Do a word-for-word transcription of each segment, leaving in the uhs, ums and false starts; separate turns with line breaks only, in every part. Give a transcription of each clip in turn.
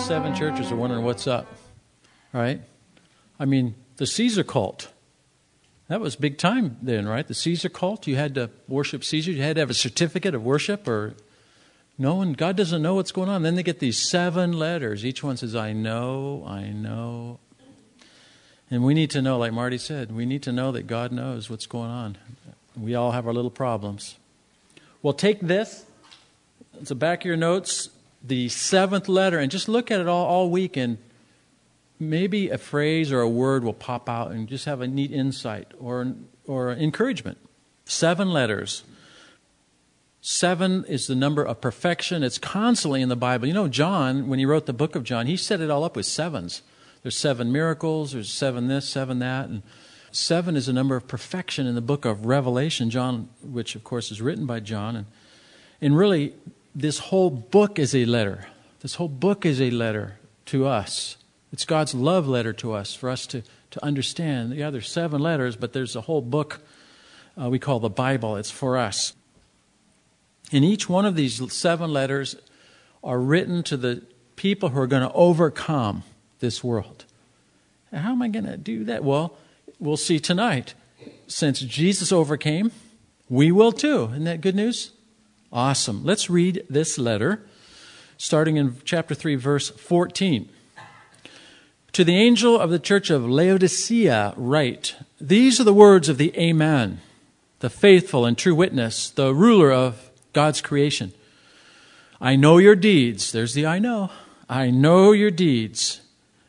seven churches are wondering what's up, right? I mean, the Caesar cult, that was big time then, right? The Caesar cult, you had to worship Caesar. You had to have a certificate of worship or no one. God doesn't know what's going on. Then they get these seven letters. Each one says, I know, I know. And we need to know, like Marty said, we need to know that God knows what's going on. We all have our little problems. Well, take this. It's the back of your notes, the seventh letter, and just look at it all, all week, and maybe a phrase or a word will pop out and just have a neat insight or, or encouragement. Seven letters. Seven is the number of perfection. It's constantly in the Bible. You know, John, when he wrote the book of John, he set it all up with sevens. There's seven miracles, there's seven this, seven that, and seven is a number of perfection in the book of Revelation, John, which of course is written by John. And, and really, this whole book is a letter. This whole book is a letter to us. It's God's love letter to us, for us to, to understand. Yeah, there's seven letters, but there's a whole book uh, we call the Bible. It's for us. And each one of these seven letters are written to the people who are going to overcome this world. And how am I going to do that? Well, we'll see tonight. Since Jesus overcame, we will too. Isn't that good news? Awesome. Let's read this letter, starting in chapter three, verse fourteen. To the angel of the church of Laodicea write, these are the words of the Amen, the faithful and true witness, the ruler of God's creation. I know your deeds. There's the I know. I know your deeds,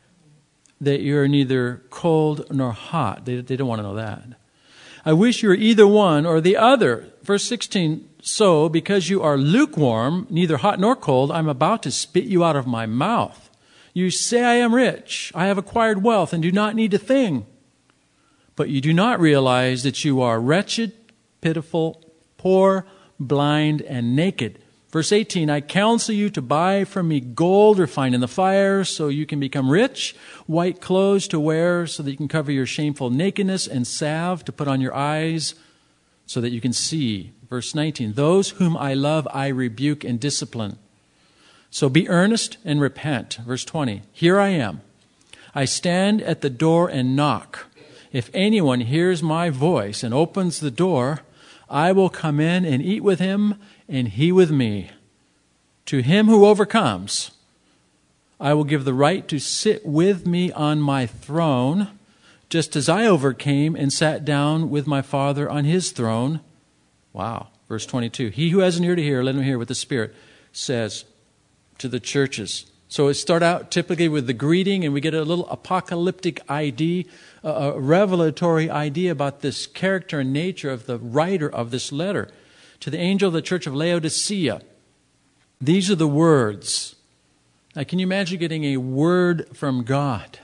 that you are neither cold nor hot. They, they don't want to know that. I wish you were either one or the other. Verse sixteen, so because you are lukewarm, neither hot nor cold, I'm about to spit you out of my mouth. You say, I am rich, I have acquired wealth and do not need a thing. But you do not realize that you are wretched, pitiful, poor, blind, and naked. Verse eighteen, I counsel you to buy from me gold refined in the fire so you can become rich, white clothes to wear so that you can cover your shameful nakedness, and salve to put on your eyes so that you can see. Verse nineteen, those whom I love I rebuke and discipline. So be earnest and repent. Verse twenty, here I am. I stand at the door and knock. If anyone hears my voice and opens the door, I will come in and eat with him and he with me. To him who overcomes, I will give the right to sit with me on my throne, just as I overcame and sat down with my Father on his throne. Wow. Verse twenty-two, he who has an ear to hear, let him hear what the Spirit says to the churches. So it start out typically with the greeting, and we get a little apocalyptic idea, a revelatory idea about this character and nature of the writer of this letter. To the angel of the church of Laodicea, these are the words. Now, can you imagine getting a word from God?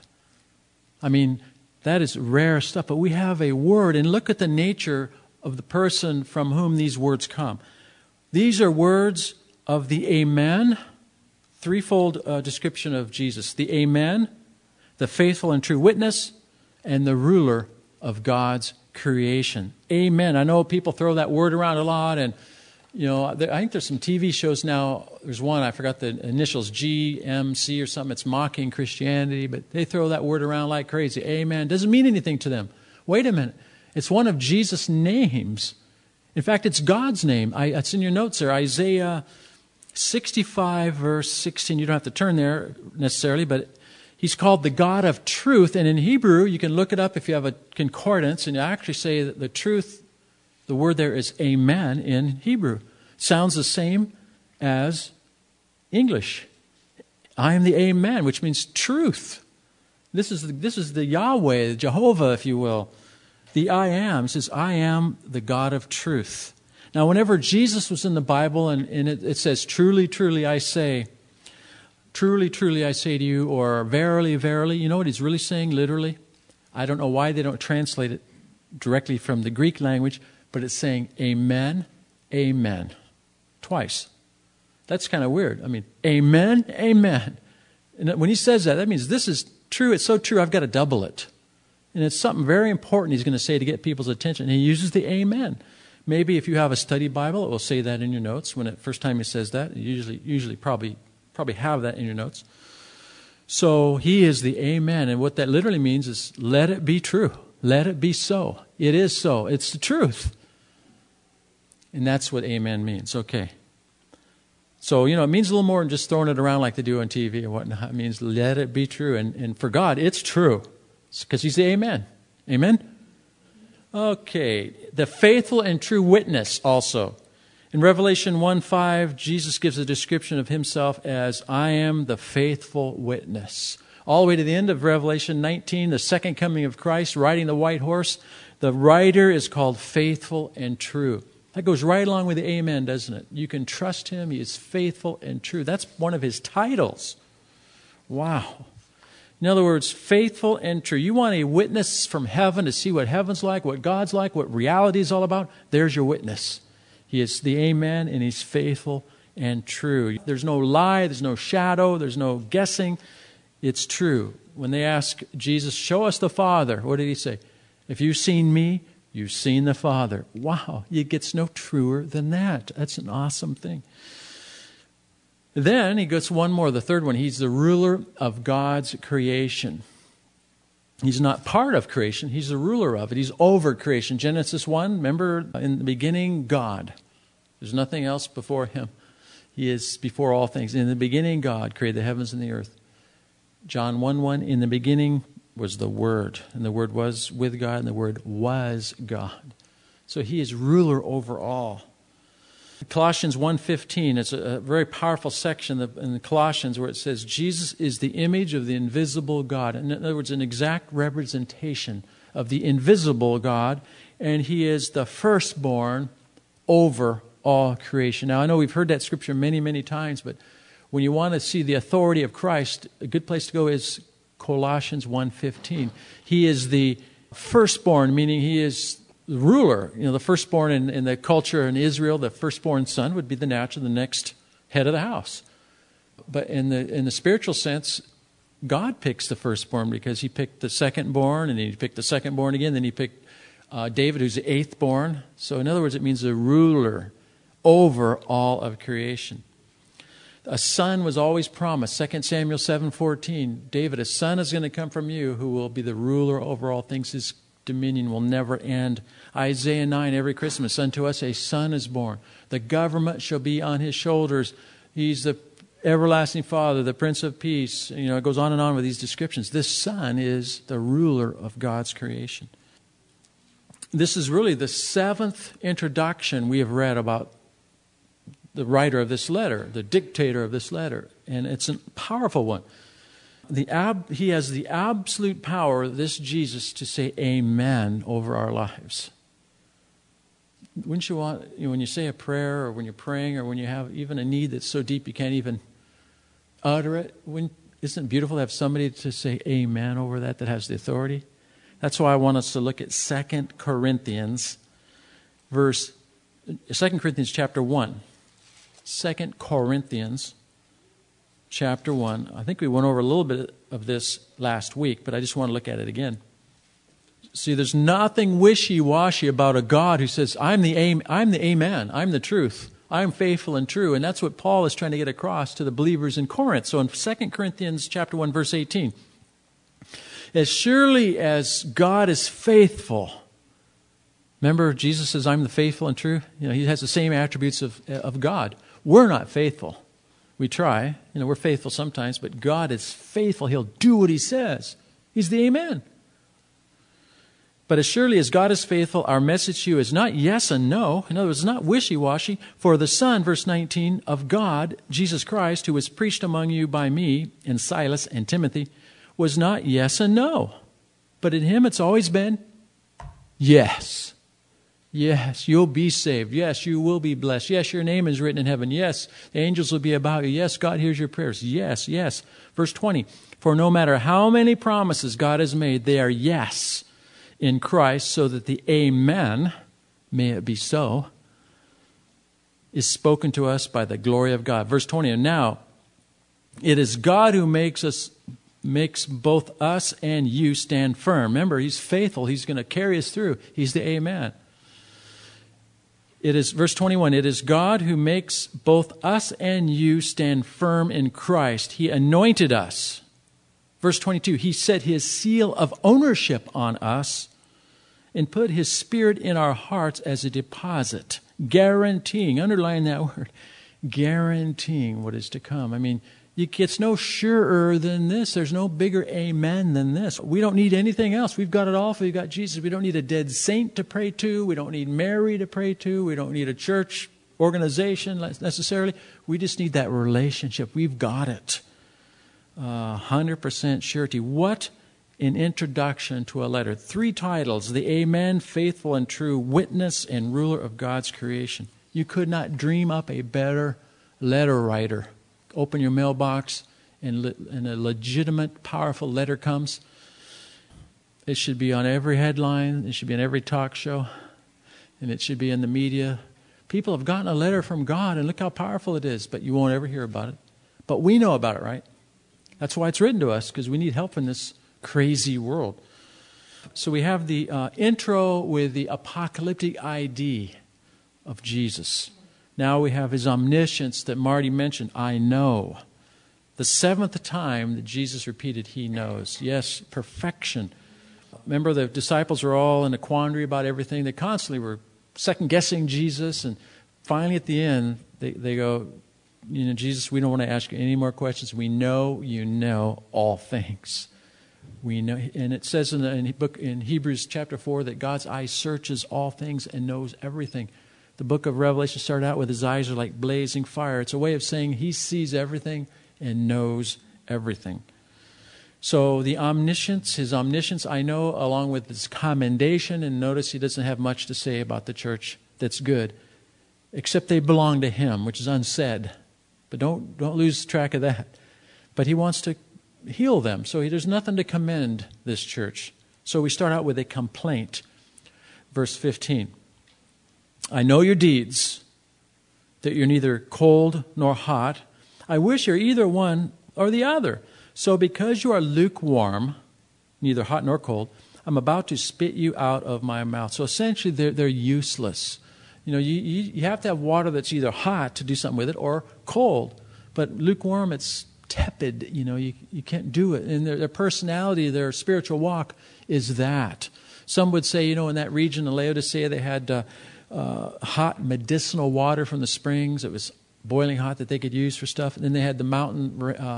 I mean, that is rare stuff, but we have a word, and look at the nature of the person from whom these words come. These are words of the Amen, threefold uh, description of Jesus. The Amen, the faithful and true witness, and the ruler of God's creation. Amen. I know people throw that word around a lot, and you know, there, I think there's some T V shows now. There's one, I forgot the initials, G M C or something. It's mocking Christianity, but they throw that word around like crazy. Amen. Doesn't mean anything to them. Wait a minute. It's one of Jesus' names. In fact, it's God's name. I, it's in your notes there. Isaiah sixty-five, verse sixteen. You don't have to turn there necessarily, but he's called the God of truth. And in Hebrew, you can look it up if you have a concordance, and you actually say that the truth, the word there is amen in Hebrew. Sounds the same as English. I am the Amen, which means truth. This is the, this is the Yahweh, Jehovah, if you will. The I am. It says, I am the God of truth. Now, whenever Jesus was in the Bible, and, and it, it says, truly, truly, I say, truly, truly, I say to you, or verily, verily, you know what he's really saying, literally? I don't know why they don't translate it directly from the Greek language, but it's saying, amen, amen, twice. That's kind of weird. I mean, amen, amen. And when he says that, that means this is true. It's so true, I've got to double it. And it's something very important he's going to say to get people's attention. He uses the amen. Maybe if you have a study Bible, it will say that in your notes. When the first time he says that, you usually, usually probably, probably have that in your notes. So he is the amen. And what that literally means is, let it be true. Let it be so. It is so. It's the truth. And that's what amen means. Okay. So, you know, it means a little more than just throwing it around like they do on T V or whatnot. It means let it be true. And, and for God, it's true. Because he's the amen. Amen? Okay. The faithful and true witness also. In Revelation one five, Jesus gives a description of himself as, I am the faithful witness. All the way to the end of Revelation nineteen, the second coming of Christ, riding the white horse, the rider is called faithful and true. That goes right along with the amen, doesn't it? You can trust him. He is faithful and true. That's one of his titles. Wow. In other words, faithful and true. You want a witness from heaven to see what heaven's like, what God's like, what reality is all about? There's your witness. He is the amen, and he's faithful and true. There's no lie. There's no shadow. There's no guessing. It's true. When they ask Jesus, show us the Father, what did he say? If you've seen me, you've seen the Father. Wow, it gets no truer than that. That's an awesome thing. Then he gets one more, the third one. He's the ruler of God's creation. He's not part of creation. He's the ruler of it. He's over creation. Genesis one, remember, in the beginning, God. There's nothing else before him. He is before all things. In the beginning, God created the heavens and the earth. John one one, in the beginning was the Word, and the Word was with God, and the Word was God. So he is ruler over all. Colossians one fifteen, it's a very powerful section in Colossians where it says, Jesus is the image of the invisible God. In other words, an exact representation of the invisible God, and he is the firstborn over all creation. Now, I know we've heard that scripture many, many times, but when you want to see the authority of Christ, a good place to go is Colossians one fifteen. He is the firstborn, meaning he is the ruler. You know, the firstborn in, in the culture in Israel, the firstborn son would be the natural, the next head of the house. But in the in the spiritual sense, God picks the firstborn because he picked the secondborn, and he picked the secondborn again, then he picked uh, David, who's the eighthborn. So in other words, it means the ruler over all of creation. A son was always promised. Second Samuel seven fourteen. David, a son is going to come from you who will be the ruler over all things. His dominion will never end. Isaiah nine, every Christmas, unto us a son is born. The government shall be on his shoulders. He's the everlasting Father, the Prince of Peace. You know, it goes on and on with these descriptions. This son is the ruler of God's creation. This is really the seventh introduction we have read about the writer of this letter, the dictator of this letter. And it's a powerful one. The ab, he has the absolute power, this Jesus, to say amen over our lives. Wouldn't you want, you know, when you say a prayer or when you're praying or when you have even a need that's so deep you can't even utter it, when, isn't it beautiful to have somebody to say amen over that that has the authority? That's why I want us to look at Second Corinthians, verse, Second Corinthians chapter one. Second Corinthians chapter one. I think we went over a little bit of this last week, but I just want to look at it again. See, there's nothing wishy-washy about a God who says, I'm the aim, I'm the amen, I'm the truth, I'm faithful and true. And that's what Paul is trying to get across to the believers in Corinth. So in Second Corinthians chapter one, verse eighteen, as surely as God is faithful. Remember, Jesus says, I'm the faithful and true. You know, he has the same attributes of, of God. We're not faithful. We try. You know, we're faithful sometimes, but God is faithful. He'll do what he says. He's the amen. But as surely as God is faithful, our message to you is not yes and no. In other words, not wishy-washy. For the Son, verse nineteen, of God, Jesus Christ, who was preached among you by me and Silas and Timothy, was not yes and no. But in him it's always been yes. Yes, you'll be saved. Yes, you will be blessed. Yes, your name is written in heaven. Yes, the angels will be about you. Yes, God hears your prayers. Yes, yes. Verse twenty, for no matter how many promises God has made, they are yes in Christ, so that the amen, may it be so, is spoken to us by the glory of God. Verse twenty, and now it is God who makes us makes both us and you stand firm. Remember, he's faithful. He's going to carry us through. He's the amen. It is, verse twenty-one, it is God who makes both us and you stand firm in Christ. He anointed us. Verse twenty-two, he set his seal of ownership on us and put his Spirit in our hearts as a deposit, guaranteeing, underline that word, guaranteeing what is to come. I mean, it gets no surer than this. There's no bigger amen than this. We don't need anything else. We've got it all. We've got Jesus. We don't need a dead saint to pray to. We don't need Mary to pray to. We don't need a church organization necessarily. We just need that relationship. We've got it. Uh, one hundred percent surety. What an introduction to a letter. Three titles: the Amen, Faithful and True, Witness, and Ruler of God's Creation. You could not dream up a better letter writer. Open your mailbox and, le- and a legitimate, powerful letter comes. It should be on every headline. It should be on every talk show. And it should be in the media. People have gotten a letter from God, and look how powerful it is, but you won't ever hear about it. But we know about it, right? That's why it's written to us, because we need help in this crazy world. So we have the uh, intro with the apocalyptic I D of Jesus. Now we have his omniscience that Marty mentioned. I know. The seventh time that Jesus repeated, he knows. Yes, perfection. Remember, the disciples were all in a quandary about everything. They constantly were second-guessing Jesus. And finally at the end, they, they go, you know, Jesus, we don't want to ask you any more questions. We know you know all things. We know, and it says in the in book in Hebrews chapter four that God's eye searches all things and knows everything. The book of Revelation started out with his eyes are like blazing fire. It's a way of saying he sees everything and knows everything. So the omniscience, his omniscience, I know, along with his commendation, and notice he doesn't have much to say about the church that's good, except they belong to him, which is unsaid. But don't don't lose track of that. But he wants to heal them, so he, there's nothing to commend this church. So we start out with a complaint. Verse fifteen. I know your deeds, that you're neither cold nor hot. I wish you're either one or the other. So because you are lukewarm, neither hot nor cold, I'm about to spit you out of my mouth. So essentially they're, they're useless. You know, you, you, you have to have water that's either hot to do something with it or cold. But lukewarm, it's tepid. You know, you, you can't do it. And their, their personality, their spiritual walk is that. Some would say, you know, in that region of Laodicea, they had uh, uh, hot medicinal water from the springs. It was boiling hot that they could use for stuff. And then they had the mountain uh,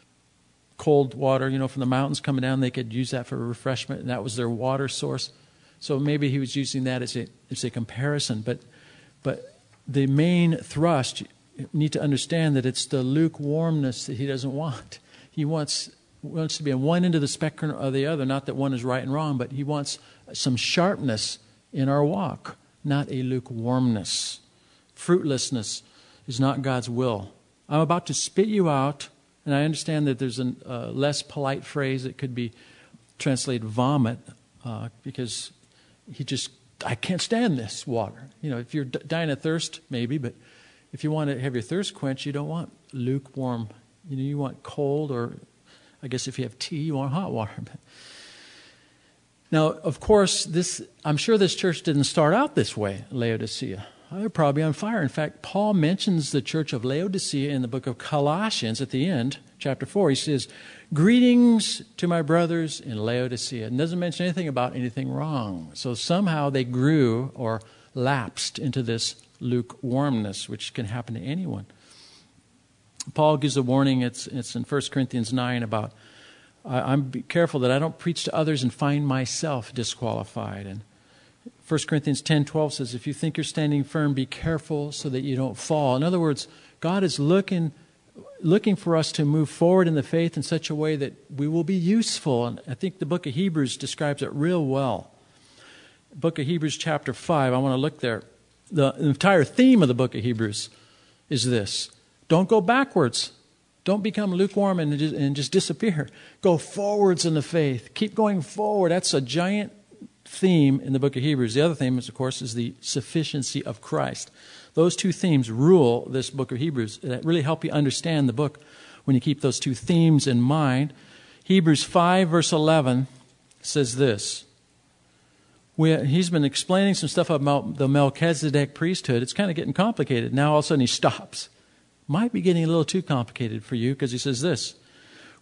cold water, you know, from the mountains coming down. They could use that for refreshment, and that was their water source. So maybe he was using that as a as a comparison. But but the main thrust, you need to understand that it's the lukewarmness that he doesn't want. He wants wants to be on one end of the spectrum or the other. Not that one is right and wrong, but he wants some sharpness in our walk, not a lukewarmness. Fruitlessness is not God's will. I'm about to spit you out, and I understand that there's a uh, less polite phrase that could be translated vomit, uh, because he just, I can't stand this water. You know, if you're d- dying of thirst, maybe, but if you want to have your thirst quenched, you don't want lukewarm. You know, you want cold, or I guess if you have tea, you want hot water. Now, of course, this I'm sure this church didn't start out this way, Laodicea. They're probably on fire. In fact, Paul mentions the church of Laodicea in the book of Colossians at the end, chapter four. He says, greetings to my brothers in Laodicea. And doesn't mention anything about anything wrong. So somehow they grew or lapsed into this lukewarmness, which can happen to anyone. Paul gives a warning. It's, it's in First Corinthians nine about, I, I'm be careful that I don't preach to others and find myself disqualified. And First Corinthians ten twelve says, if you think you're standing firm, be careful so that you don't fall. In other words, God is looking looking for us to move forward in the faith in such a way that we will be useful. And I think the book of Hebrews describes it real well. Book of Hebrews chapter five, I want to look there. The entire theme of the book of Hebrews is this. Don't go backwards. Don't become lukewarm and just, and just disappear. Go forwards in the faith. Keep going forward. That's a giant theme in the book of Hebrews. The other theme, is, of course, is the sufficiency of Christ. Those two themes rule this book of Hebrews. That really help you understand the book when you keep those two themes in mind. Hebrews five, verse eleven says this. We, he's been explaining some stuff about the Melchizedek priesthood. It's kind of getting complicated. Now all of a sudden he stops. Might be getting a little too complicated for you, because he says this.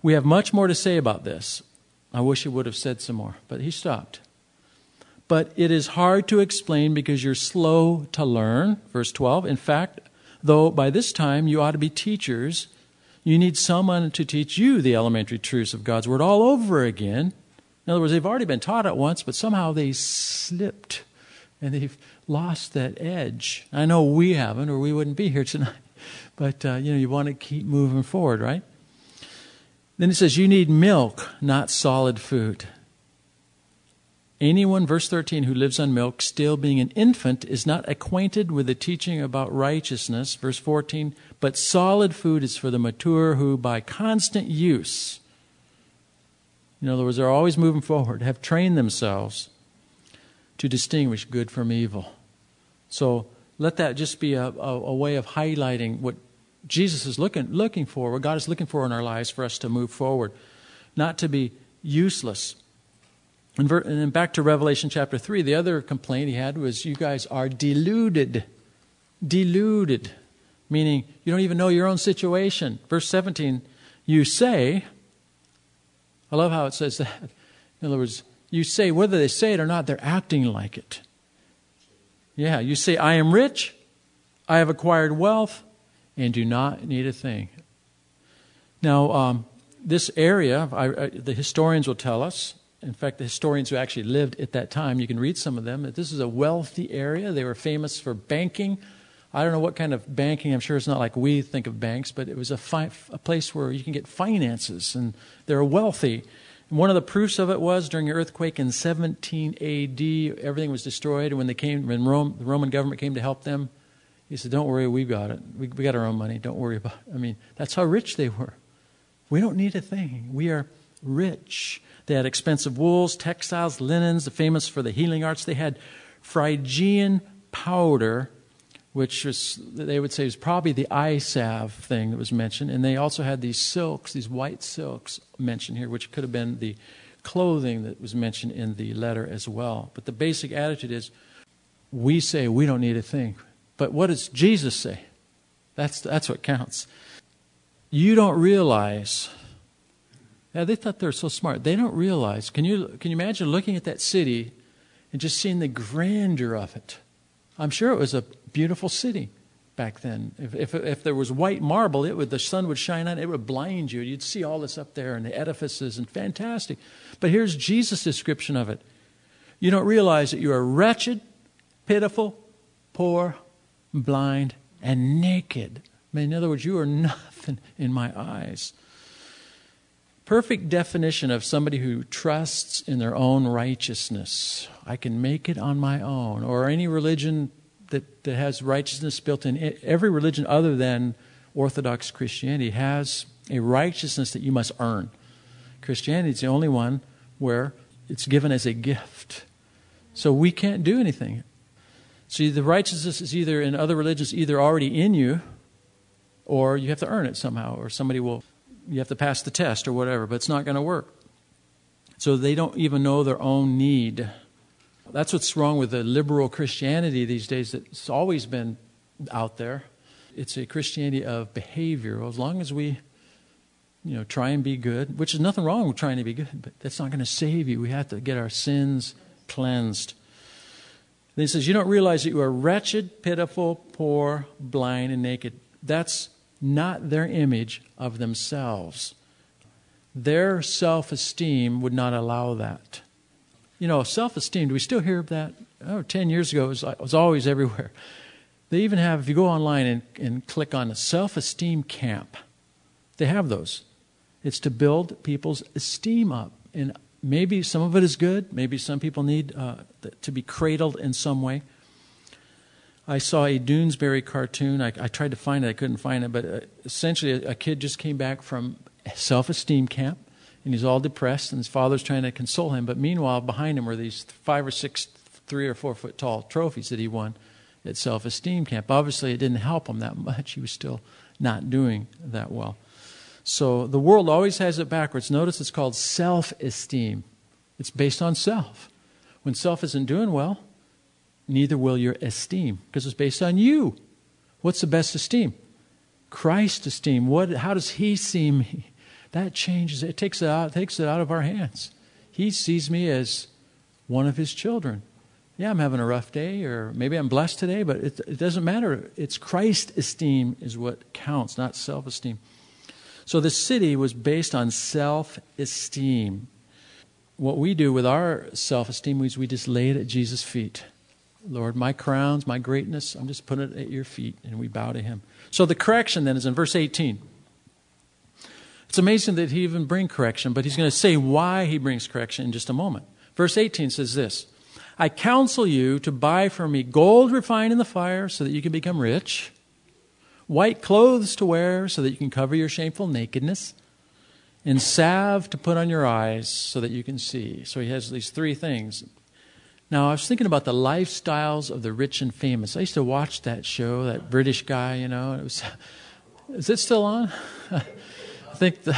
We have much more to say about this. I wish he would have said some more, but he stopped. But it is hard to explain because you're slow to learn. Verse twelve, in fact, though by this time you ought to be teachers, you need someone to teach you the elementary truths of God's Word all over again. In other words, they've already been taught it once, but somehow they slipped and they've lost that edge. I know we haven't, or we wouldn't be here tonight. But, uh, you know, you want to keep moving forward, right? Then it says you need milk, not solid food. Anyone, verse thirteen, who lives on milk, still being an infant, is not acquainted with the teaching about righteousness. Verse fourteen, but solid food is for the mature who by constant use, in other words, they're always moving forward, have trained themselves to distinguish good from evil. So let that just be a, a, a way of highlighting what Jesus is looking looking for, what God is looking for in our lives for us to move forward, not to be useless. And, ver- and then back to Revelation chapter three, the other complaint he had was you guys are deluded. Deluded, meaning you don't even know your own situation. Verse seventeen, you say, I love how it says that. In other words, you say, whether they say it or not, they're acting like it. Yeah, you say, I am rich, I have acquired wealth, and do not need a thing. Now, um, this area, I, I, the historians will tell us, in fact, the historians who actually lived at that time, you can read some of them, that this is a wealthy area. They were famous for banking. I don't know what kind of banking. I'm sure it's not like we think of banks, but it was a, fi- a place where you can get finances, and they're wealthy. And one of the proofs of it was during an earthquake in seventeen A D, everything was destroyed, and when they came, when Rome, the Roman government came to help them, he said, don't worry, we've got it. We, we got our own money. Don't worry about it. I mean, that's how rich they were. We don't need a thing. We are rich. They had expensive wools, textiles, linens, famous for the healing arts. They had Phrygian powder, which was, they would say was probably the eye salve thing that was mentioned. And they also had these silks, these white silks mentioned here, which could have been the clothing that was mentioned in the letter as well. But the basic attitude is, we say we don't need a thing. But what does Jesus say? That's, that's what counts. You don't realize... Yeah, they thought they were so smart. They don't realize. Can you can you imagine looking at that city and just seeing the grandeur of it? I'm sure it was a beautiful city back then. If if, if there was white marble, it would the sun would shine on it. It would blind you. You'd see all this up there and the edifices and fantastic. But here's Jesus' description of it. You don't realize that you are wretched, pitiful, poor, blind, and naked. I mean, in other words, you are nothing in my eyes. Perfect definition of somebody who trusts in their own righteousness. I can make it on my own. Or any religion that, that has righteousness built in. Every religion other than Orthodox Christianity has a righteousness that you must earn. Christianity is the only one where it's given as a gift. So we can't do anything. See, the righteousness is either in other religions either already in you, or you have to earn it somehow, or somebody will... You have to pass the test or whatever, but it's not going to work. So they don't even know their own need. That's what's wrong with the liberal Christianity these days that's always been out there. It's a Christianity of behavior. Well, as long as we, you know, try and be good, which is nothing wrong with trying to be good, but that's not going to save you. We have to get our sins cleansed. Then he says, you don't realize that you are wretched, pitiful, poor, blind, and naked. That's not their image of themselves. Their self-esteem would not allow that. You know, self-esteem, do we still hear that? Oh, ten years ago, it was, it was always everywhere. They even have, if you go online and, and click on a self-esteem camp, they have those. It's to build people's esteem up. And maybe some of it is good. Maybe some people need uh, to be cradled in some way. I saw a Doonesbury cartoon. I, I tried to find it. I couldn't find it. But uh, essentially, a, a kid just came back from self-esteem camp, and he's all depressed, and his father's trying to console him. But meanwhile, behind him were these five or six, three or four foot tall trophies that he won at self-esteem camp. Obviously, it didn't help him that much. He was still not doing that well. So the world always has it backwards. Notice it's called self-esteem. It's based on self. When self isn't doing well, neither will your esteem, because it's based on you. What's the best esteem? Christ's esteem. What? How does he see me? that changes it. It takes it out, takes it out of our hands. He sees me as one of his children. Yeah, I'm having a rough day, or maybe I'm blessed today, but it, it doesn't matter. It's Christ esteem is what counts, not self-esteem. So the city was based on self-esteem. What we do with our self-esteem is we just lay it at Jesus' feet. Lord, my crowns, my greatness, I'm just putting it at your feet, and we bow to him. So the correction then is in verse eighteen. It's amazing that he even brings correction, but he's going to say why he brings correction in just a moment. Verse eighteen says this, I counsel you to buy from me gold refined in the fire so that you can become rich, white clothes to wear so that you can cover your shameful nakedness, and salve to put on your eyes so that you can see. So he has these three things. Now, I was thinking about the lifestyles of the rich and famous. I used to watch that show, that British guy, you know. It was, is it still on? I think the...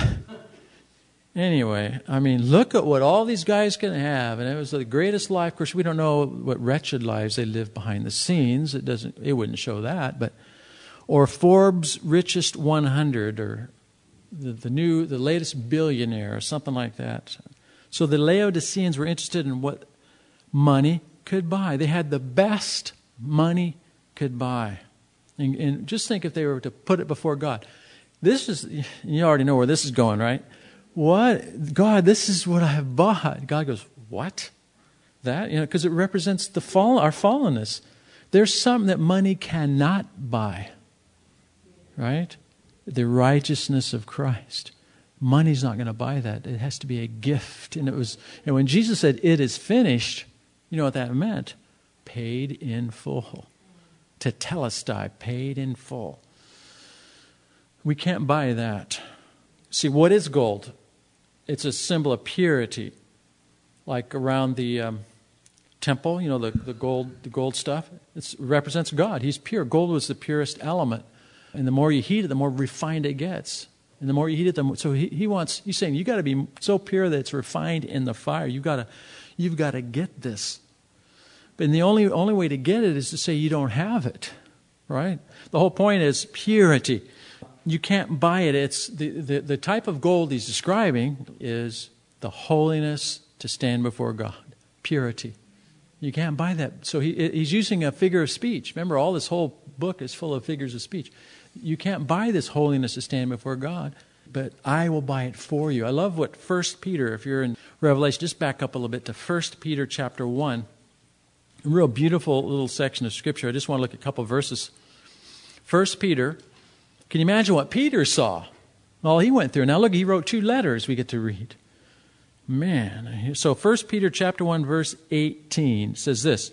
Anyway, I mean, look at what all these guys can have. And it was the greatest life. Of course, we don't know what wretched lives they live behind the scenes. It doesn't, it wouldn't show that. But, or Forbes' richest one hundred, or the, the new, the latest billionaire, or something like that. So the Laodiceans were interested in what money could buy. They had the best money could buy. And, and just think if they were to put it before God. This is, you already know where this is going, right? What? God, this is what I have bought. God goes, what? That? You know, because it represents the fall, our fallenness. There's something that money cannot buy. Right? The righteousness of Christ. Money's not going to buy that. It has to be a gift. And it was, and when Jesus said, it is finished, you know what that meant? Paid in full. Tetelestai, paid in full. We can't buy that. See, what is gold? It's a symbol of purity. Like around the um, temple, you know, the, the gold the gold stuff. It represents God. He's pure. Gold was the purest element. And the more you heat it, the more refined it gets. And the more you heat it, the more... So he, he wants... He's saying, you got to be so pure that it's refined in the fire. You've got to, you've got to get this. And the only, only way to get it is to say you don't have it. Right? The whole point is purity. You can't buy it. It's the, the, the type of gold he's describing is the holiness to stand before God. Purity. You can't buy that. So he, he's using a figure of speech. Remember, all this whole book is full of figures of speech. You can't buy this holiness to stand before God, but I will buy it for you. I love what First Peter, if you're in Revelation, just back up a little bit to First Peter chapter one. A real beautiful little section of Scripture. I just want to look at a couple of verses. First Peter... Can you imagine what Peter saw? All he went through. Now look, he wrote two letters we get to read. Man. So First Peter chapter one, verse eighteen says this.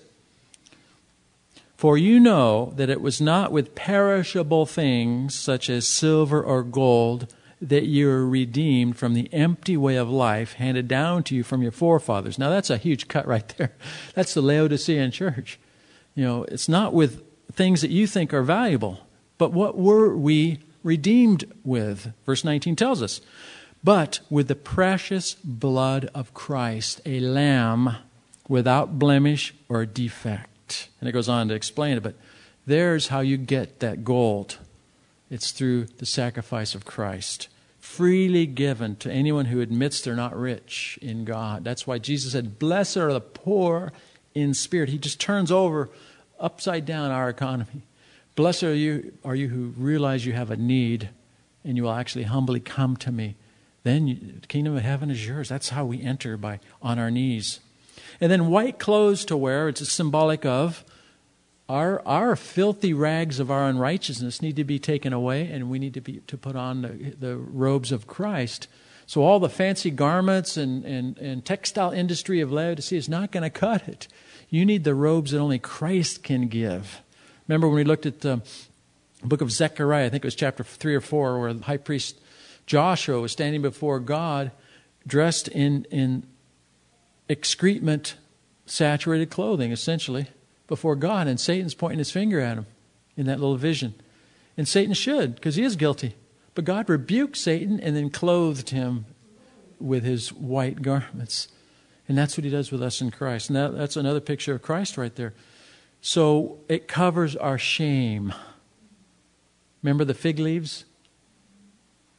For you know that it was not with perishable things such as silver or gold that you were redeemed from the empty way of life handed down to you from your forefathers. Now that's a huge cut right there. That's the Laodicean church. You know, it's not with things that you think are valuable. But what were we redeemed with? Verse nineteen tells us. But with the precious blood of Christ, a lamb without blemish or defect. And it goes on to explain it, but there's how you get that gold. It's through the sacrifice of Christ. Freely given to anyone who admits they're not rich in God. That's why Jesus said, blessed are the poor in spirit. He just turns over upside down our economy. Blessed are you, are you who realize you have a need and you will actually humbly come to me. Then you, the kingdom of heaven is yours. That's how we enter, by on our knees. And then white clothes to wear. It's symbolic of our our filthy rags of our unrighteousness need to be taken away, and we need to be to put on the, the robes of Christ. So all the fancy garments and, and, and textile industry of Laodicea is not going to cut it. You need the robes that only Christ can give. Remember when we looked at the book of Zechariah, I think it was chapter three or four, where the high priest Joshua was standing before God dressed in, in excrement, saturated clothing, essentially, before God. And Satan's pointing his finger at him in that little vision. And Satan should, because he is guilty. But God rebuked Satan and then clothed him with his white garments. And that's what he does with us in Christ. And that, that's another picture of Christ right there. So it covers our shame. Remember the fig leaves?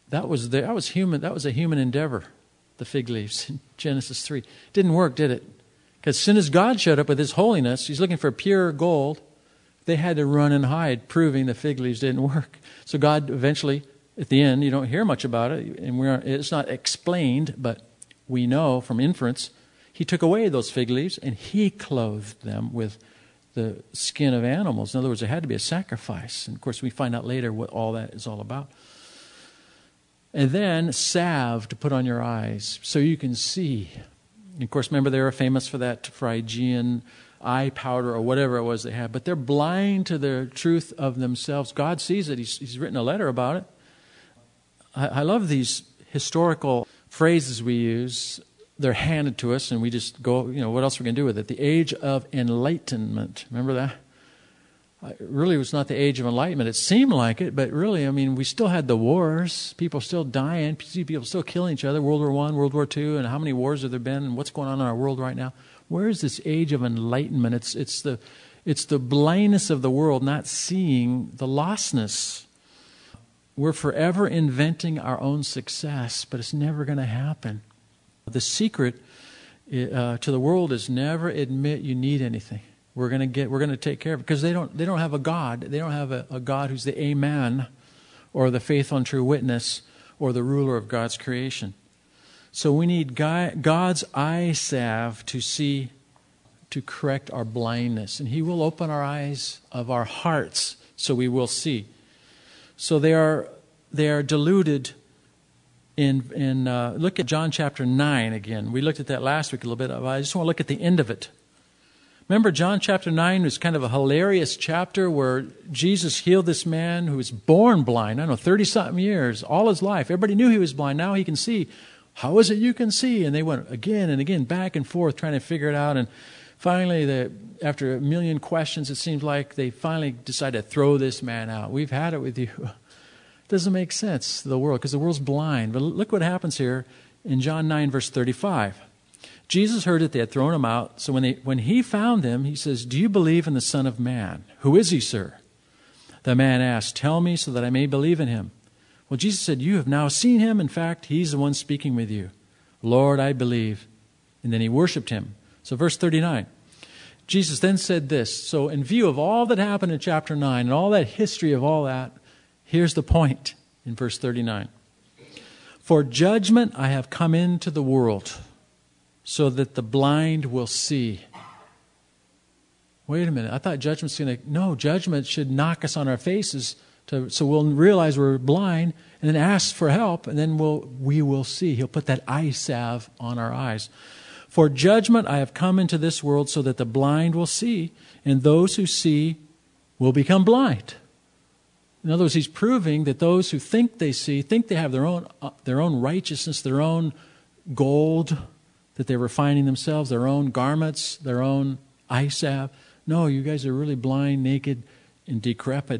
That was the, that was human. That was a human endeavor. The fig leaves in Genesis three didn't work, did it? Because as soon as God showed up with His holiness, He's looking for pure gold. They had to run and hide, proving the fig leaves didn't work. So God eventually, at the end, you don't hear much about it, and we're, it's not explained, but we know from inference, He took away those fig leaves and He clothed them with the skin of animals. In other words, there had to be a sacrifice. And of course, we find out later what all that is all about. And then salve to put on your eyes so you can see. And of course, remember they were famous for that Phrygian eye powder or whatever it was they had. But they're blind to the truth of themselves. God sees it. He's, he's written a letter about it. I, I love these historical phrases we use. They're handed to us and we just go, you know, what else are we going to do with it? The age of enlightenment. Remember that? It really was not the age of enlightenment. It seemed like it, but really, I mean, we still had the wars. People still dying. People still killing each other. World War One, World War Two, and how many wars have there been? And what's going on in our world right now? Where is this age of enlightenment? It's it's the it's the blindness of the world, not seeing the lostness. We're forever inventing our own success, but it's never going to happen. The secret uh, to the world is never admit you need anything. We're going to get. We're going to take care of it because they don't. They don't have a God. They don't have a, a God who's the Amen, or the faithful and true witness, or the ruler of God's creation. So we need God's eye salve to see, to correct our blindness, and He will open our eyes of our hearts so we will see. So they are they are deluded. In in uh, look at John chapter nine again. We looked at that last week a little bit. I just want to look at the end of it. Remember, John chapter nine was kind of a hilarious chapter where Jesus healed this man who was born blind. I don't know, thirty-something years, all his life. Everybody knew he was blind. Now he can see. How is it you can see? And they went again and again, back and forth, trying to figure it out. And finally, the, after a million questions, it seems like they finally decided to throw this man out. We've had it with you. It doesn't make sense, the world, because the world's blind. But look what happens here in John nine, verse thirty-five. Jesus heard that they had thrown him out. So when they, when he found them, he says, "Do you believe in the Son of Man? Who is he, sir?" The man asked, "Tell me so that I may believe in him." Well, Jesus said, "You have now seen him. In fact, he's the one speaking with you." "Lord, I believe." And then he worshiped him. So verse thirty-nine. Jesus then said this. So in view of all that happened in chapter nine and all that history of all that, here's the point in verse thirty-nine. "For judgment I have come into the world, so that the blind will see." Wait a minute. I thought judgment's going to... No, judgment should knock us on our faces to, so we'll realize we're blind and then ask for help, and then we'll, we will see. He'll put that eye salve on our eyes. "For judgment I have come into this world so that the blind will see, and those who see will become blind." In other words, he's proving that those who think they see, think they have their own, uh, their own righteousness, their own gold, that they're refining themselves, their own garments, their own eye salve. No, you guys are really blind, naked, and decrepit.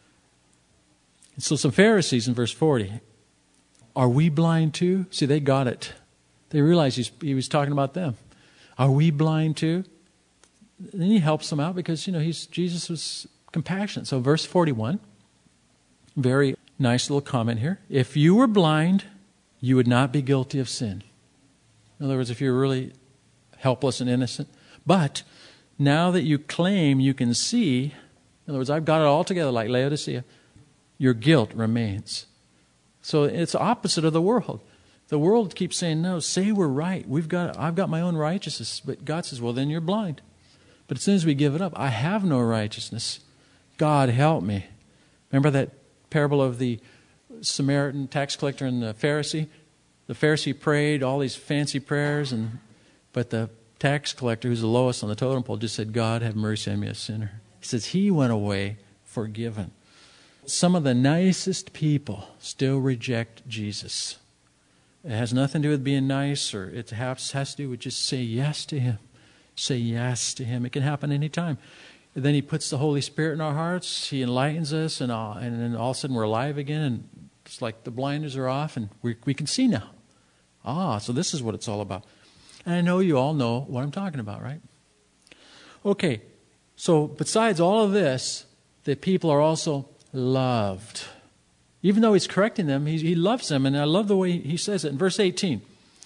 And so some Pharisees in verse forty, are we blind too? See, they got it. They realized he's, he was talking about them. Are we blind too? And he helps them out because, you know, he's Jesus was compassionate. So verse forty-one, very nice little comment here. "If you were blind, you would not be guilty of sin." In other words, if you're really helpless and innocent. But now that you claim you can see, in other words, I've got it all together like Laodicea, your guilt remains. So it's opposite of the world. The world keeps saying, no, say we're right. We've got, I've got my own righteousness. But God says, well, then you're blind. But as soon as we give it up, I have no righteousness. God help me. Remember that parable of the Samaritan tax collector and the Pharisee? The Pharisee prayed all these fancy prayers, and but the tax collector, who's the lowest on the totem pole, just said, "God, have mercy on me, a sinner." He says he went away forgiven. Some of the nicest people still reject Jesus. It has nothing to do with being nice, or it has, has to do with just say yes to him. Say yes to him. It can happen anytime. And then he puts the Holy Spirit in our hearts. He enlightens us, and, all, and then all of a sudden we're alive again, and it's like the blinders are off, and we, we can see now. Ah, so this is what it's all about. And I know you all know what I'm talking about, right? Okay, so besides all of this, the people are also loved. Even though he's correcting them, he, he loves them. And I love the way he says it. In verse eighteen,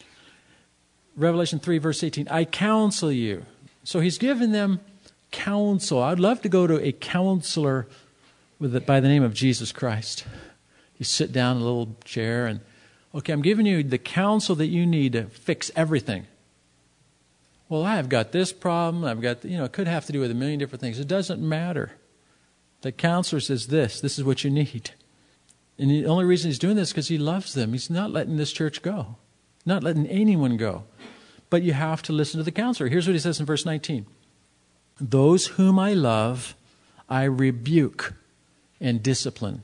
Revelation three, verse eighteen, I counsel you. So he's giving them counsel. I'd love to go to a counselor with it by the name of Jesus Christ. You sit down in a little chair and, okay, I'm giving you the counsel that you need to fix everything. Well, I've got this problem. I've got, you know, it could have to do with a million different things. It doesn't matter. The counselor says this. This is what you need. And the only reason he's doing this is because he loves them. He's not letting this church go. Not letting anyone go. But you have to listen to the counselor. Here's what he says in verse nineteen. Those whom I love, I rebuke and discipline.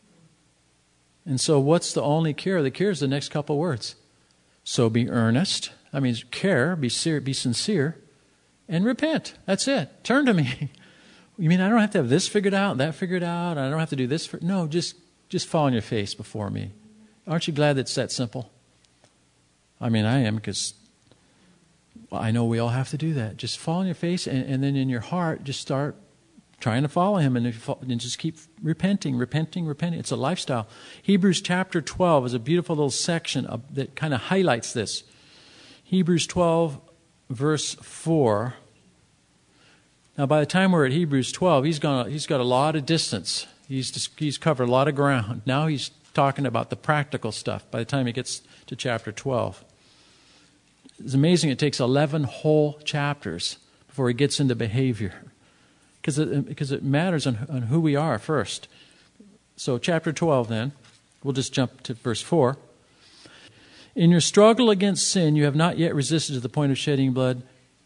And so what's the only cure? The cure is the next couple words. So be earnest. That means care, be ser- be sincere, and repent. That's it. Turn to me. You mean I don't have to have this figured out, that figured out, I don't have to do this? For, no, just, just fall on your face before me. Aren't you glad it's that simple? I mean, I am, because well, I know we all have to do that. Just fall on your face, and, and then in your heart, just start trying to follow him, and, if you fall, and just keep repenting, repenting, repenting. It's a lifestyle. Hebrews chapter twelve is a beautiful little section of, that kind of highlights this. Hebrews twelve, verse four. Now, by the time we're at Hebrews twelve, he's gone. He's got a lot of distance. He's just, he's covered a lot of ground. Now he's talking about the practical stuff. By the time he gets to chapter twelve, it's amazing. It takes eleven whole chapters before he gets into behavior, because it, because it matters on, on who we are first. So, chapter twelve. Then we'll just jump to verse four. In your struggle against sin, you have not yet resisted to the point of shedding blood.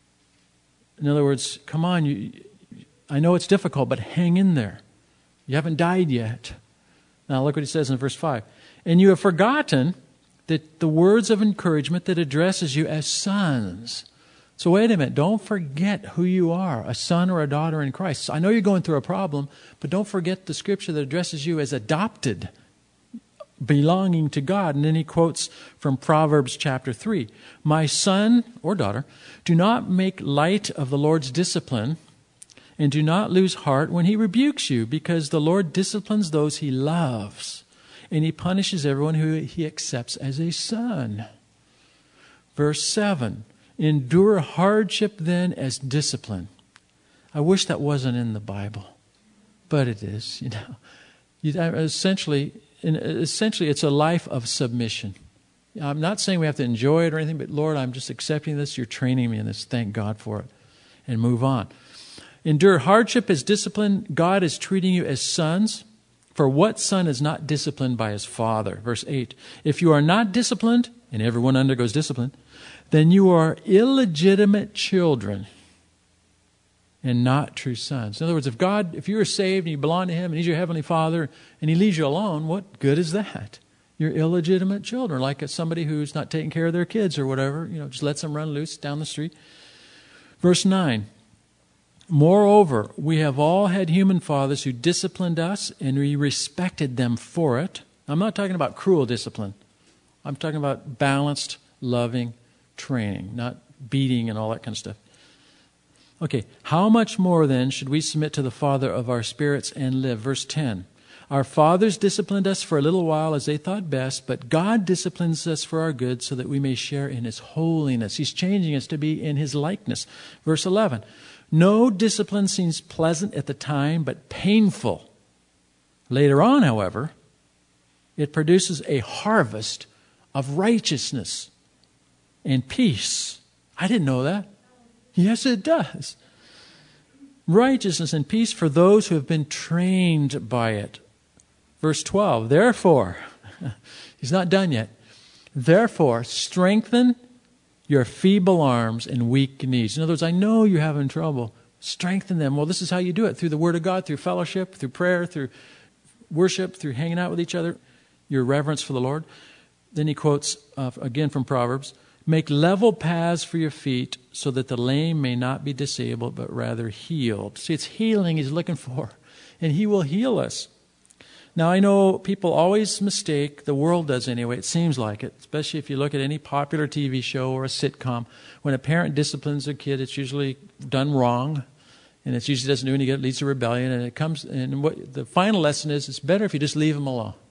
In other words, come on, you, I know it's difficult, but hang in there. You haven't died yet. Now look what he says in verse five. And you have forgotten that the words of encouragement that addresses you as sons. So wait a minute, don't forget who you are, a son or a daughter in Christ. I know you're going through a problem, but don't forget the scripture that addresses you as adopted, belonging to God. And then he quotes from Proverbs chapter three. My son or daughter, do not make light of the Lord's discipline, and do not lose heart when he rebukes you, because the Lord disciplines those he loves, and he punishes everyone who he accepts as a son. Verse seven, endure hardship then as discipline. I wish that wasn't in the Bible, but it is. You know, you, essentially, And essentially, it's a life of submission. I'm not saying we have to enjoy it or anything, but Lord, I'm just accepting this. You're training me in this. Thank God for it. And move on. Endure hardship as discipline. God is treating you as sons. For what son is not disciplined by his father? Verse eight. If you are not disciplined, and everyone undergoes discipline, then you are illegitimate children and not true sons. In other words, if God, if you are saved and you belong to him and he's your heavenly father and he leaves you alone, what good is that? You're illegitimate children, like somebody who's not taking care of their kids or whatever, you know, just lets them run loose down the street. Verse nine, moreover, we have all had human fathers who disciplined us and we respected them for it. I'm not talking about cruel discipline. I'm talking about balanced, loving training, not beating and all that kind of stuff. Okay, how much more then should we submit to the Father of our spirits and live? Verse ten, our fathers disciplined us for a little while as they thought best, but God disciplines us for our good so that we may share in his holiness. He's changing us to be in his likeness. Verse eleven, no discipline seems pleasant at the time, but painful. Later on, however, it produces a harvest of righteousness and peace. I didn't know that. Yes, it does. Righteousness and peace for those who have been trained by it. Verse twelve, therefore, he's not done yet. Therefore, strengthen your feeble arms and weak knees. In other words, I know you're having trouble. Strengthen them. Well, this is how you do it. Through the Word of God, through fellowship, through prayer, through worship, through hanging out with each other, your reverence for the Lord. Then he quotes uh, again from Proverbs, make level paths for your feet so that the lame may not be disabled, but rather healed. See, it's healing he's looking for, and he will heal us. Now, I know people always mistake, the world does anyway, it seems like it, especially if you look at any popular T V show or a sitcom. When a parent disciplines a kid, it's usually done wrong, and it usually doesn't do any good, it leads to rebellion, and it comes, and what the final lesson is, it's better if you just leave them alone.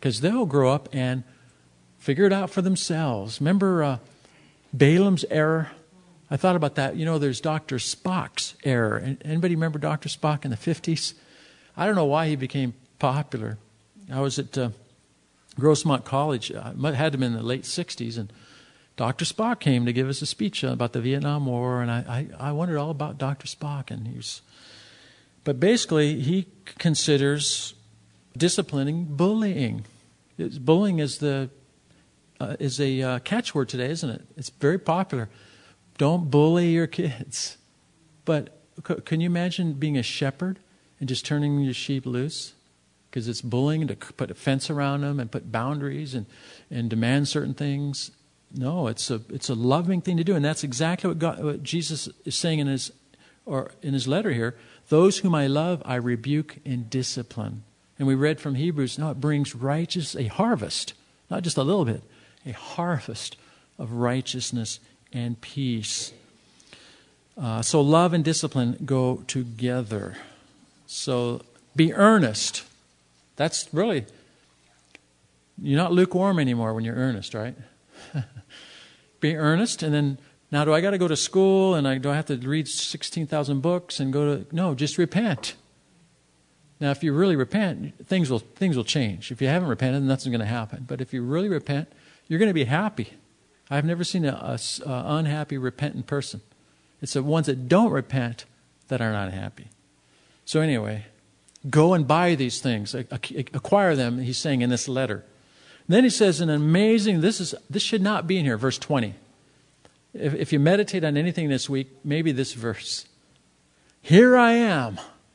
because they'll grow up and figure it out for themselves. Remember uh, Balaam's error? I thought about that. You know, there's Doctor Spock's error. Anybody remember Doctor Spock in the fifties? I don't know why he became popular. I was at uh, Grossmont College. I had him in the late sixties, and Doctor Spock came to give us a speech about the Vietnam War, and I, I, I wondered all about Doctor Spock. And he was, but basically, he considers disciplining bullying. It's, bullying is the uh, is a uh, catchword today, isn't it? It's very popular. Don't bully your kids. But c- can you imagine being a shepherd and just turning your sheep loose? Because it's bullying to put a fence around them and put boundaries and, and demand certain things. No, it's a it's a loving thing to do, and that's exactly what, God, what Jesus is saying in his or in his letter here. Those whom I love, I rebuke and discipline. And we read from Hebrews, no, it brings righteous, a harvest, not just a little bit, a harvest of righteousness and peace. Uh, so love and discipline go together. So be earnest. That's really, you're not lukewarm anymore when you're earnest, right? Be earnest, and then, now do I got to go to school, and I do I have to read sixteen thousand books and go to, no, just repent. Now, if you really repent, things will things will change. If you haven't repented, then nothing's going to happen. But if you really repent, you're going to be happy. I've never seen a, a, a unhappy, repentant person. It's the ones that don't repent that are not happy. So anyway, go and buy these things, acquire them. He's saying in this letter. And then he says an amazing. This is this should not be in here. Verse twenty. If, if you meditate on anything this week, maybe this verse. Here I am.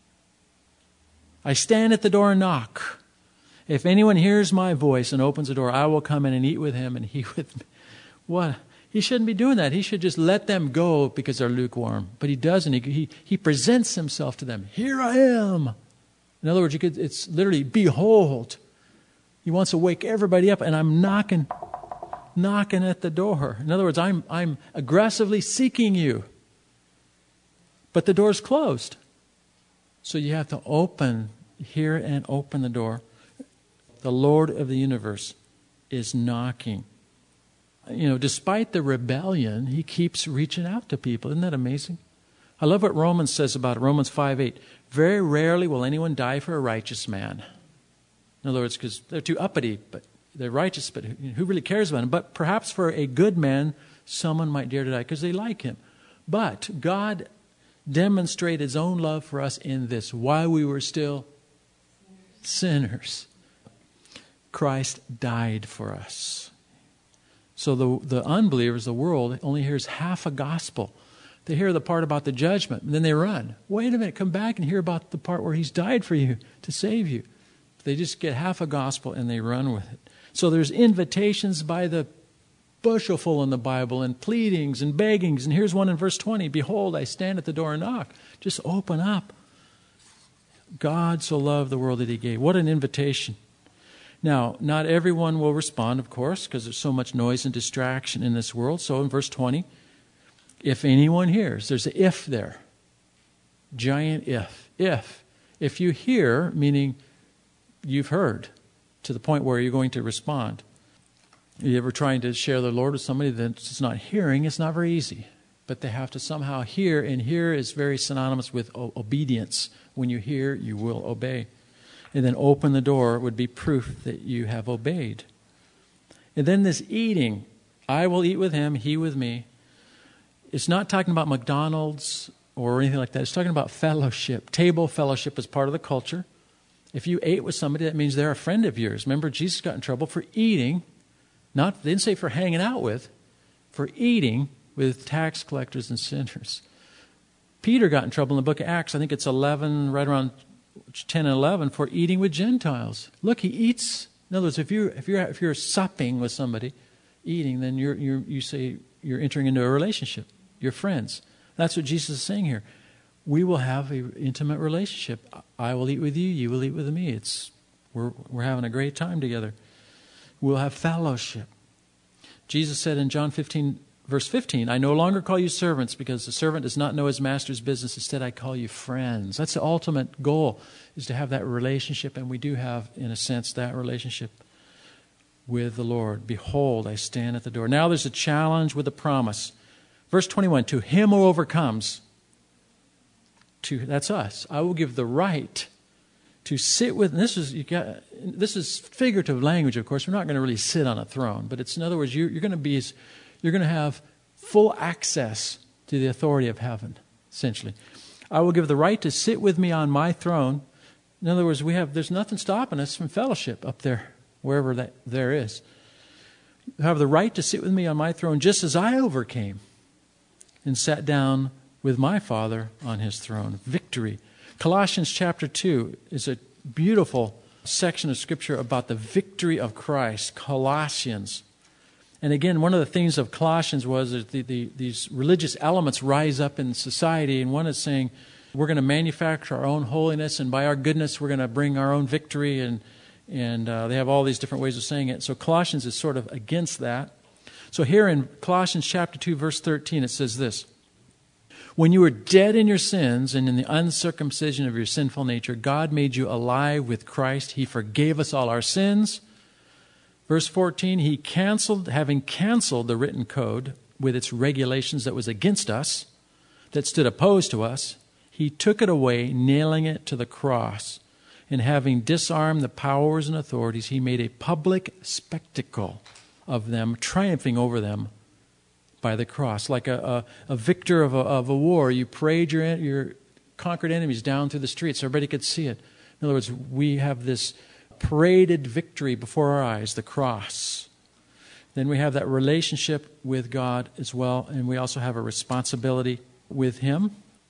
I stand at the door and knock. If anyone hears my voice and opens the door, I will come in and eat with him and he with me. What? He shouldn't be doing that. He should just let them go because they're lukewarm. But he doesn't. He, he, he presents himself to them. Here I am. In other words, you could, it's literally, behold. He wants to wake everybody up, and I'm knocking, knocking at the door. In other words, I'm, I'm aggressively seeking you. But the door's closed. So you have to open, hear and open the door. The Lord of the universe is knocking. You know, despite the rebellion, he keeps reaching out to people. Isn't that amazing? I love what Romans says about it. Romans five eight. Very rarely will anyone die for a righteous man. In other words, because they're too uppity, but they're righteous, but who, who really cares about him? But perhaps for a good man, someone might dare to die because they like him. But God demonstrated his own love for us in this. While we were still sinners, Christ died for us. So the the unbelievers, the world, only hears half a gospel. They hear the part about the judgment, and then they run. Wait a minute, come back and hear about the part where he's died for you to save you. They just get half a gospel and they run with it. So there's invitations by the bushelful in the Bible, and pleadings and beggings. And here's one in verse twenty. Behold, I stand at the door and knock. Just open up. God so loved the world that he gave. What an invitation. Now, not everyone will respond, of course, because there's so much noise and distraction in this world. So in verse twenty, if anyone hears, there's an if there. Giant if. If. If you hear, meaning you've heard, to the point where you're going to respond. You ever trying to share the Lord with somebody that's not hearing? It's not very easy. But they have to somehow hear, and hear is very synonymous with o- obedience. When you hear, you will obey. And then open the door would be proof that you have obeyed. And then this eating, I will eat with him, he with me. It's not talking about McDonald's or anything like that. It's talking about fellowship. Table fellowship is part of the culture. If you ate with somebody, that means they're a friend of yours. Remember, Jesus got in trouble for eating. Not, they didn't say for hanging out with, for eating with tax collectors and sinners. Peter got in trouble in the book of Acts. I think it's eleven, right around ten and eleven, for eating with Gentiles. Look, he eats. In other words, if you're if you're if you're supping with somebody, eating, then you're you're you say you're entering into a relationship. You're friends. That's what Jesus is saying here. We will have an intimate relationship. I will eat with you. You will eat with me. It's we're we're having a great time together. We'll have fellowship. Jesus said in John fifteen, verse fifteen, I no longer call you servants because the servant does not know his master's business. Instead, I call you friends. That's the ultimate goal, is to have that relationship. And we do have, in a sense, that relationship. with the Lord. Behold, I stand at the door. Now there's a challenge with a promise. Verse twenty-one, to him who overcomes, to that's us, I will give the right to sit with, and this is you got, this is figurative language, of course. We're not going to really sit on a throne, but it's in other words, you're, you're going to be, you're going to have full access to the authority of heaven, essentially. I will give the right to sit with me on my throne. In other words, we have there's nothing stopping us from fellowship up there, wherever that there is. You have the right to sit with me on my throne, just as I overcame and sat down with my Father on his throne. Victory. Colossians chapter two is a beautiful section of Scripture about the victory of Christ. Colossians. And again, one of the things of Colossians was that the, the, these religious elements rise up in society, and one is saying, we're going to manufacture our own holiness, and by our goodness, we're going to bring our own victory, and and uh, they have all these different ways of saying it. So Colossians is sort of against that. So here in Colossians chapter two, verse thirteen, it says this, when you were dead in your sins and in the uncircumcision of your sinful nature, God made you alive with Christ. He forgave us all our sins. Verse fourteen, he canceled, having canceled the written code with its regulations that was against us, that stood opposed to us, he took it away, nailing it to the cross. And having disarmed the powers and authorities, he made a public spectacle of them, triumphing over them by the cross. Like a, a, a victor of a, of a war, you parade your, your conquered enemies down through the streets so everybody could see it. In other words, we have this paraded victory before our eyes, the cross. Then we have that relationship with God as well, and we also have a responsibility with him.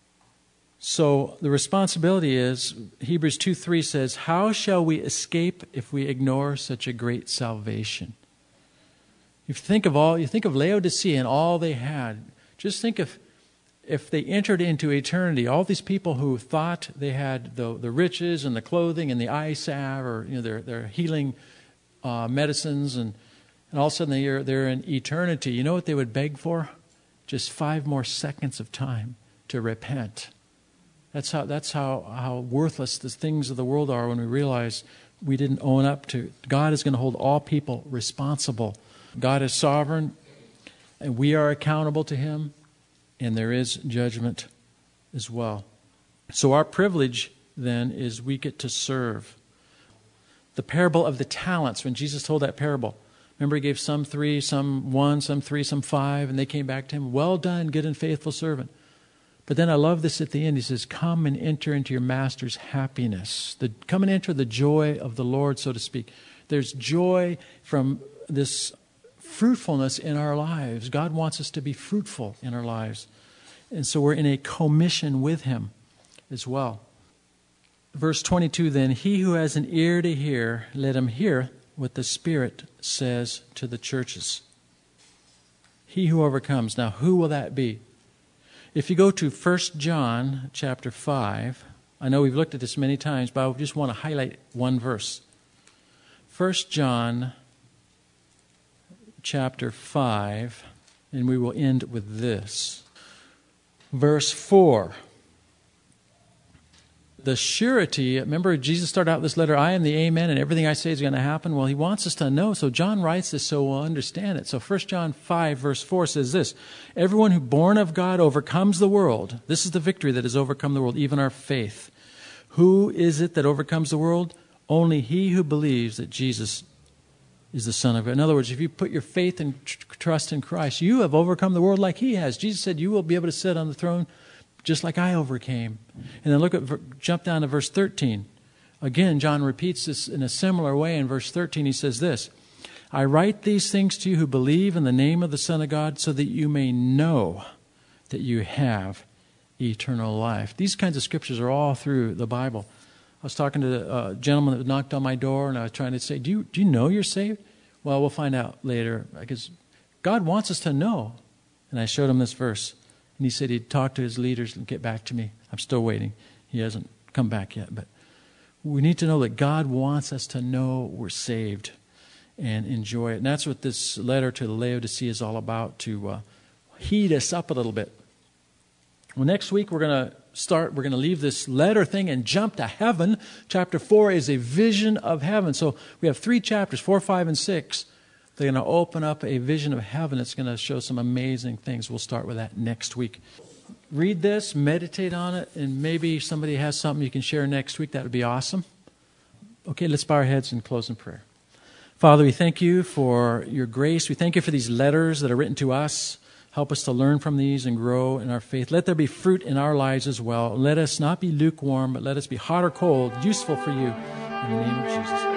So the responsibility is, Hebrews two three says, how shall we escape if we ignore such a great salvation? You think of all, you think of Laodicea and all they had. Just think if if they entered into eternity, all these people who thought they had the the riches and the clothing and the eye salve, or you know their their healing uh, medicines, and and all of a sudden they're they're in eternity. You know what they would beg for? Just five more seconds of time to repent. That's how that's how, how worthless the things of the world are when we realize we didn't own up to. God is going to hold all people responsible. God is sovereign, and we are accountable to him, and there is judgment as well. So our privilege then is we get to serve. The parable of the talents, when Jesus told that parable, remember he gave some three, some one, some three, some five, and they came back to him, well done, good and faithful servant. But then I love this at the end. He says, come and enter into your master's happiness. The, come and enter the joy of the Lord, so to speak. There's joy from this fruitfulness in our lives. God wants us to be fruitful in our lives. And so we're in a commission with him as well. Verse twenty-two then, he who has an ear to hear, let him hear what the Spirit says to the churches. He who overcomes. Now, who will that be? If you go to First John chapter five, I know we've looked at this many times, but I just want to highlight one verse. First John chapter five, and we will end with this. Verse four. The surety, remember Jesus started out this letter, I am the Amen, and everything I say is going to happen. Well, he wants us to know, so John writes this so we'll understand it. So First John five, verse four says this, everyone who born of God overcomes the world. This is the victory that has overcome the world, even our faith. Who is it that overcomes the world? Only he who believes that Jesus is the Son of God. In other words, if you put your faith and tr- trust in Christ, you have overcome the world like he has. Jesus said, you will be able to sit on the throne just like I overcame. And then look at, jump down to verse thirteen. Again, John repeats this in a similar way. In verse thirteen, he says this, I write these things to you who believe in the name of the Son of God, so that you may know that you have eternal life. These kinds of scriptures are all through the Bible. I was talking to a gentleman that knocked on my door, and I was trying to say, do you, do you know you're saved? Well, we'll find out later, because God wants us to know. And I showed him this verse. And he said he'd talk to his leaders and get back to me. I'm still waiting. He hasn't come back yet. But we need to know that God wants us to know we're saved and enjoy it. And that's what this letter to the Laodicea is all about, to uh, heat us up a little bit. Well, next week we're going to start, we're going to leave this letter thing and jump to heaven. Chapter four is a vision of heaven. So we have three chapters, four, five, and six. They're going to open up a vision of heaven. It's going to show some amazing things. We'll start with that next week. Read this, meditate on it, and maybe somebody has something you can share next week. That would be awesome. Okay, let's bow our heads and close in prayer. Father, we thank you for your grace. We thank you for these letters that are written to us. Help us to learn from these and grow in our faith. Let there be fruit in our lives as well. Let us not be lukewarm, but let us be hot or cold, useful for you. In the name of Jesus.